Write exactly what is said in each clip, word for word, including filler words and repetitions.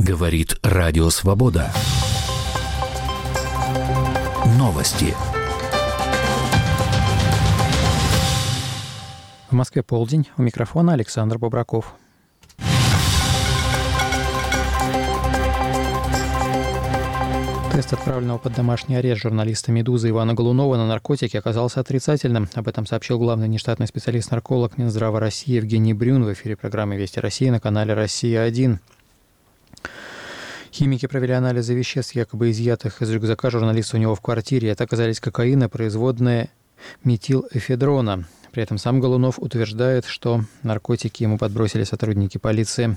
Говорит Радио Свобода. Новости. В Москве полдень. У микрофона Александр Бобраков. Тест отправленного под домашний арест журналиста «Медузы» Ивана Голунова на наркотики оказался отрицательным. Об этом сообщил главный внештатный специалист-нарколог Минздрава России Евгений Брюн в эфире программы «Вести Россия» на канале «Россия-один». Химики провели анализы веществ, якобы изъятых из рюкзака журналиста у него в квартире. Это оказались кокаин и производные метилэфедрона. При этом сам Голунов утверждает, что наркотики ему подбросили сотрудники полиции.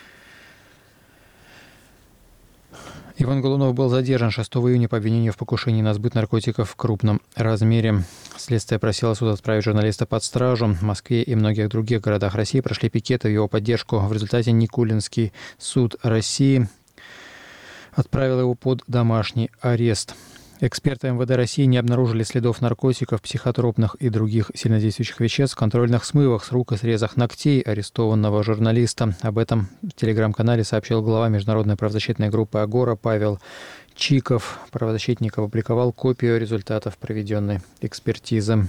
Иван Голунов был задержан шестого июня по обвинению в покушении на сбыт наркотиков в крупном размере. Следствие просило суд отправить журналиста под стражу. В Москве и многих других городах России прошли пикеты в его поддержку. В результате Никулинский суд России отправил его под домашний арест. Эксперты эм вэ дэ России не обнаружили следов наркотиков, психотропных и других сильнодействующих веществ в контрольных смывах с рук и срезах ногтей арестованного журналиста. Об этом в телеграм-канале сообщил глава международной правозащитной группы «Агора» Павел Чиков. Правозащитник опубликовал копию результатов проведенной экспертизы.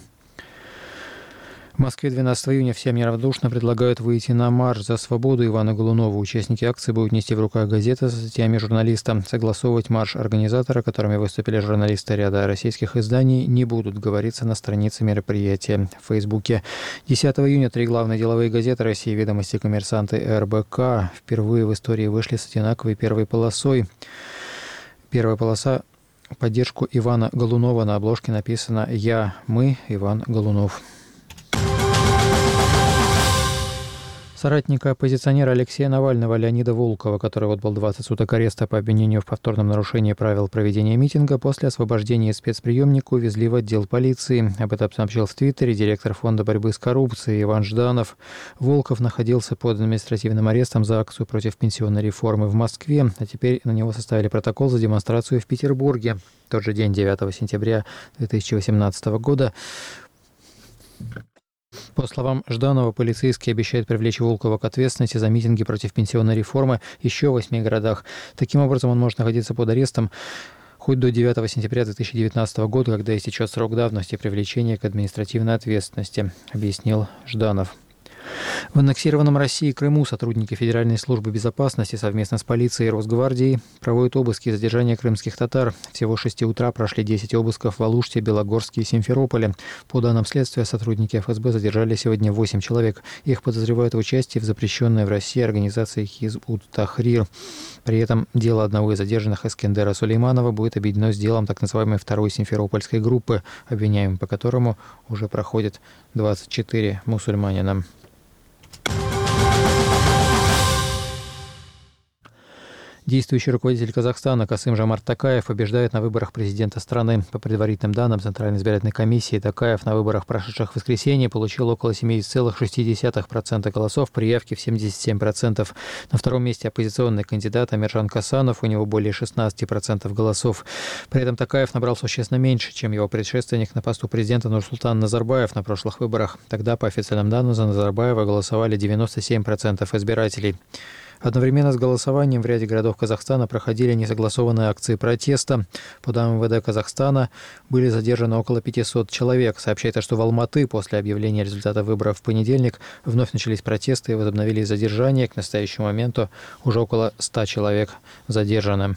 В Москве двенадцатого июня всем неравнодушно предлагают выйти на марш за свободу Ивана Голунова. Участники акции будут нести в руках газеты со статьями журналиста. Согласовывать марш организатора, которыми выступили журналисты ряда российских изданий, не будут, говорится на странице мероприятия в Фейсбуке. десятого июня три главные деловые газеты России «Ведомости», «Коммерсант» и эр бэ ка впервые в истории вышли с одинаковой первой полосой. Первая полоса в поддержку Ивана Голунова. На обложке написано «Я, мы, Иван Голунов». Соратника оппозиционера Алексея Навального Леонида Волкова, который отбыл двадцать суток ареста по обвинению в повторном нарушении правил проведения митинга, после освобождения из спецприемника увезли в отдел полиции. Об этом сообщил в Твиттере директор Фонда борьбы с коррупцией Иван Жданов. Волков находился под административным арестом за акцию против пенсионной реформы в Москве, а теперь на него составили протокол за демонстрацию в Петербурге. В тот же день, девятого сентября две тысячи восемнадцатого года, по словам Жданова, полицейские обещают привлечь Волкова к ответственности за митинги против пенсионной реформы еще в восьми городах. Таким образом, он может находиться под арестом хоть до девятого сентября две тысячи девятнадцатого года, когда истечет срок давности привлечения к административной ответственности, объяснил Жданов. В аннексированном России Крыму сотрудники Федеральной службы безопасности совместно с полицией и Росгвардией проводят обыски и задержания крымских татар. Всего с шести утра прошли десять обысков в Алуште, Белогорске и Симферополе. По данным следствия, сотрудники эф эс бэ задержали сегодня восемь человек. Их подозревают в участии в запрещенной в России организации Хизб ут-Тахрир. При этом дело одного из задержанных, Эскендера Сулейманова, будет объединено с делом так называемой второй симферопольской группы, обвиняемым по которому уже проходит двадцать четыре мусульманина. Действующий руководитель Казахстана Касым-Жомарт Токаев побеждает на выборах президента страны. По предварительным данным Центральной избирательной комиссии, Токаев на выборах, прошедших в воскресенье, получил около семьдесят целых шесть десятых процента голосов, при явке в семьдесят семь процентов. На втором месте оппозиционный кандидат Амиржан Касанов, у него более шестнадцать процентов голосов. При этом Токаев набрал существенно меньше, чем его предшественник на посту президента Нурсултан Назарбаев на прошлых выборах. Тогда, по официальным данным, за Назарбаева голосовали девяносто семь процентов избирателей. Одновременно с голосованием в ряде городов Казахстана проходили несогласованные акции протеста. По данным эм вэ дэ Казахстана были задержаны около пятисот человек. Сообщается, что в Алматы после объявления результатов выборов в понедельник вновь начались протесты и возобновились задержания. К настоящему моменту уже около ста человек задержаны.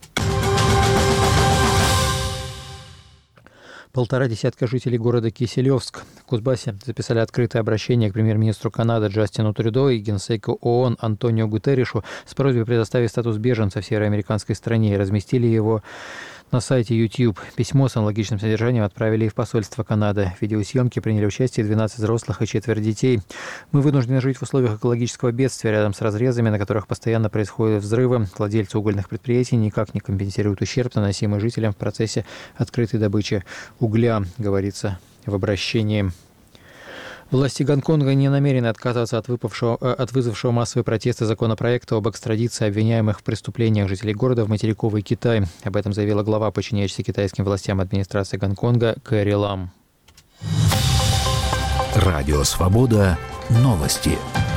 Полтора десятка жителей города Киселевск в Кузбассе записали открытое обращение к премьер-министру Канады Джастину Трюдо и генсеку ООН Антонио Гутерришу с просьбой предоставить статус беженца в североамериканской стране и разместили его на сайте YouTube. Письмо с аналогичным содержанием отправили и в посольство Канады. В видеосъемке приняли участие двенадцать взрослых и четверо детей. «Мы вынуждены жить в условиях экологического бедствия рядом с разрезами, на которых постоянно происходят взрывы. Владельцы угольных предприятий никак не компенсируют ущерб, наносимый жителям в процессе открытой добычи угля», говорится в обращении. Власти Гонконга не намерены отказаться от, выпавшего, от вызвавшего массовые протесты законопроекта об экстрадиции обвиняемых в преступлениях жителей города в материковый Китай. Об этом заявила глава, подчиняющаяся китайским властям администрации Гонконга, Кэрри Лам. Радио Свобода. Новости.